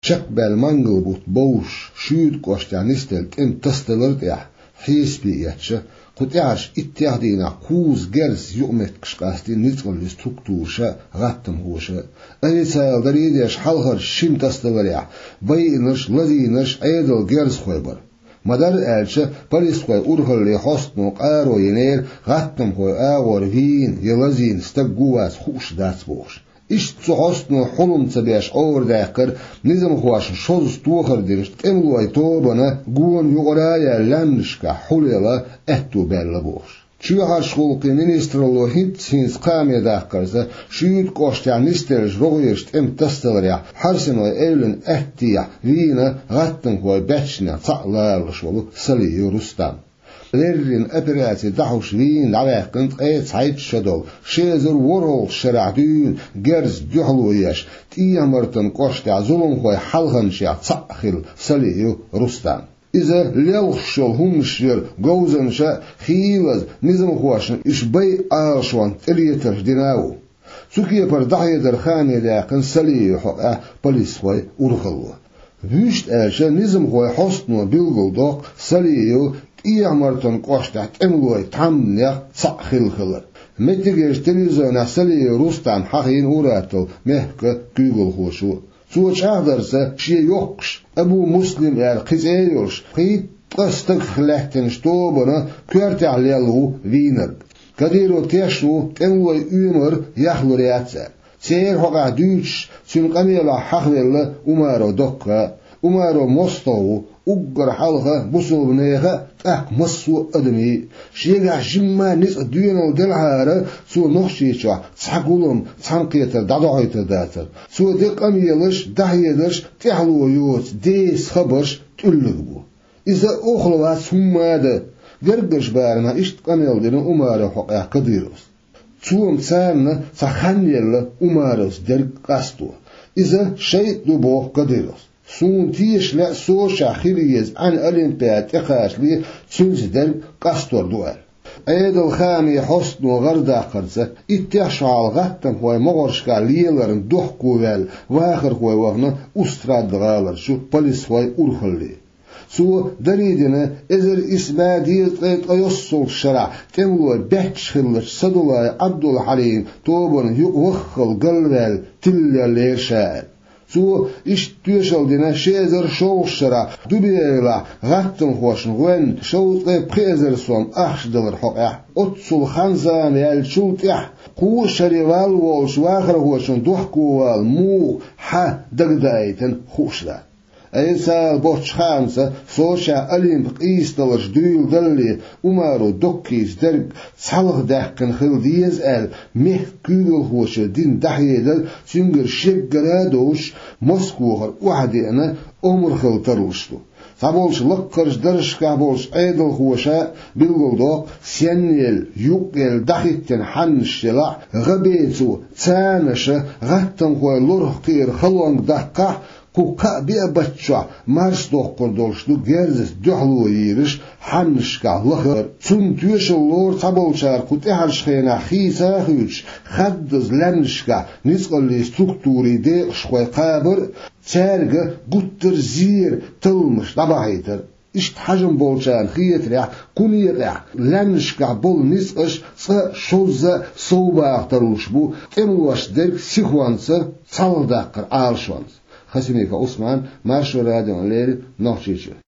شقبل منقل بوت بوش شود قوشتع نستلت ان تستلرت حيس بيئتش قد اعش اتعدينا قوز جرس يؤمت كشقاستي نزغل لستركتورشا غاتم هوشا اي سايل دريديش حلغر شم تستلريع بيئنش لذينش ايدل جرس خويبر مدار الچه پلیس خوی اورهل لی حسن و قارو ینیر غاتم خوی آور وین یلزین استقواس خوش داس بوش إيش تحسن حلم تبيش أور ذاكر نظام خواش شوز توخر ديرشت إملوي توبنا جون يقرايا لمشكا حليلا أتو بلبوش شو هالشغل مينسترلو هيت سينس قامي ذاكرزا شيود قوشتع نسترج رغيشت تستلريع حرسنو إيلن أهتيع وينا غاتن هو باتشنا تعلالشولو سليو رستام ليرين أبراتي دحوش وين لعواقنت قيت عيد شدو شيزر ورول شرعدون جرز جحلويش تيامرتن قوشتع ظلم خوي حلغنشيع تعخل سليو رستام إذا ليلخشل همشير جوزنشا خيلز نظام خواشن إش بي آشوان تليتر ديناو سوكي پر دحي درخاني لاقن سليو حقا بليس خوي ورخلو ويشت آشا نظام خوي حسنو بيلغل دوق سليو إيامرتن قوشتع تملوي تمنيخ تعخل خلر متجيش تليزون سليو رستام حقين وراتل مهك جوجل خوشو سوچ أقدرسه شيء يوكش أبو مسلم قزيوش قيد قستك خلحتن شتوبنا كرت عليه وينر كديرو تيشو تنوي عمر يخلو رياتسا سير هقع دوش سنقميلا حقل أمارو دقة أمارو مستو أقر حلقة بصل بنيخة مصو أدمي شيء جمع نس الديون دلعارة سو نخشيشة تحقولهم تنقيتر دعويتر داتر سو دق أميلش دحيدش تحلو يوت ديس خبرش تقلقبو إذا أخلوات سمادة قرقش بارنا إشت قميل دين أمارة حقا قديروس توم تسامنا تخنيل أمارس درق قستو إذا شيء دبوه قديروس سون تيش لا سوشا خليز عن أولمبياد إخاش لي تنز درق قستور دوال أيد الخامي حسن وغردا قرزة اتشعال غتم هو مغرشكا ليلرن دوح كوال واخر هو وغنا أستراد غالر شو بلس هو أرخلي سو دريدنا إذر إسماديل يصل الشرع تملو بحش خلش صدولا عبد الحليم توبن يوخل قلبال تلا ليرشال سو إش تيشل دينا شيزر شو الشرع دبيلا غتم خوشن وين شو بخيزر سوم أخش دلر حقا أتصل خنزان يالشوت قو شريوال والش واخر خوشن دوحكوال مو ح دقدايتن خوشدا أيسا بوش خامسة سوشا أليمبق إيستلش دويل دلي أمارو دوكيز درق صالغ داقن خل ديز مه كيغل خوش دين دحيدل سنجر شقرادوش مسكوغر وحدي أنا أمر خل تروشتو فبولش لقرش درشكا بولش أيدل خوشا بلغل دوق سينيل يوكيل دحيتن حنشلا غبيتو تانش غتن خوي لورخير خلونگ دقا كوكا بيبتشا مارس دوقر دولشتو جرزس دحلو يرش حنشكا لخر تون تيوش اللور تبولشار كوت احرشخينا خيسا خيوش خدز لنشكا نسقل لي ستركتوري دي شخوي قابر تارغ قطر زير تلمش طبعيتر إشت حجم بولشان خيتريع كونيريع لنشكا بول نسقش شوزة صوبا اختروش بو تملوش درك سيخوانسر صالداقر آلشوانس خسميك عثمان ماشو راديون ليل نوحشيشو